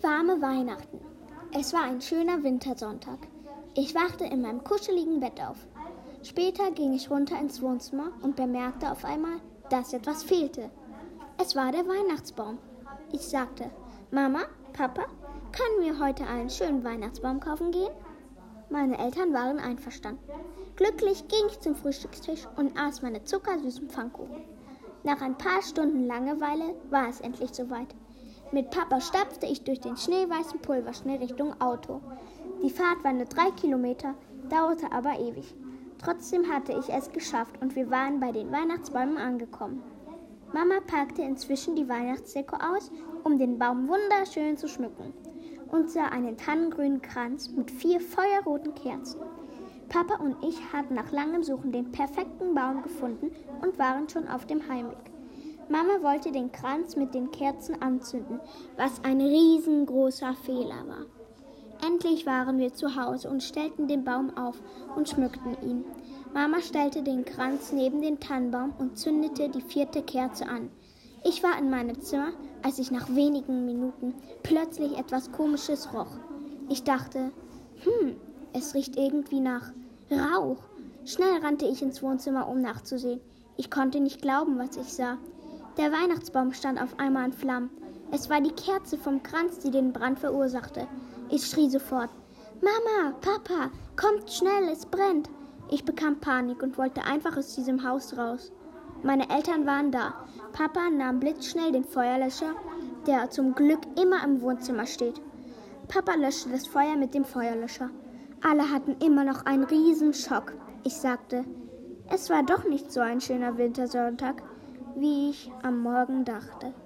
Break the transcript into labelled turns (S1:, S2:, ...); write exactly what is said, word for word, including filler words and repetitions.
S1: warme Weihnachten. Es war ein schöner Wintersonntag. Ich wachte in meinem kuscheligen Bett auf. Später ging ich runter ins Wohnzimmer und bemerkte auf einmal, dass etwas fehlte. Es war der Weihnachtsbaum. Ich sagte, Mama, Papa, können wir heute einen schönen Weihnachtsbaum kaufen gehen? Meine Eltern waren einverstanden. Glücklich ging ich zum Frühstückstisch und aß meine zuckersüßen Pfannkuchen. Nach ein paar Stunden Langeweile war es endlich soweit. Mit Papa stapfte ich durch den schneeweißen Pulverschnee Richtung Auto. Die Fahrt war nur drei Kilometer, dauerte aber ewig. Trotzdem hatte ich es geschafft und wir waren bei den Weihnachtsbäumen angekommen. Mama packte inzwischen die Weihnachtsdeko aus, um den Baum wunderschön zu schmücken, und sah einen tannengrünen Kranz mit vier feuerroten Kerzen. Papa und ich hatten nach langem Suchen den perfekten Baum gefunden und waren schon auf dem Heimweg. Mama wollte den Kranz mit den Kerzen anzünden, was ein riesengroßer Fehler war. Endlich waren wir zu Hause und stellten den Baum auf und schmückten ihn. Mama stellte den Kranz neben den Tannenbaum und zündete die vierte Kerze an. Ich war in meinem Zimmer, als ich nach wenigen Minuten plötzlich etwas Komisches roch. Ich dachte, hm, es riecht irgendwie nach Rauch. Schnell rannte ich ins Wohnzimmer, um nachzusehen. Ich konnte nicht glauben, was ich sah. Der Weihnachtsbaum stand auf einmal in Flammen. Es war die Kerze vom Kranz, die den Brand verursachte. Ich schrie sofort, Mama, Papa, kommt schnell, es brennt. Ich bekam Panik und wollte einfach aus diesem Haus raus. Meine Eltern waren da. Papa nahm blitzschnell den Feuerlöscher, der zum Glück immer im Wohnzimmer steht. Papa löschte das Feuer mit dem Feuerlöscher. Alle hatten immer noch einen riesen Schock. Ich sagte, es war doch nicht so ein schöner Wintersonntag, wie ich am Morgen dachte.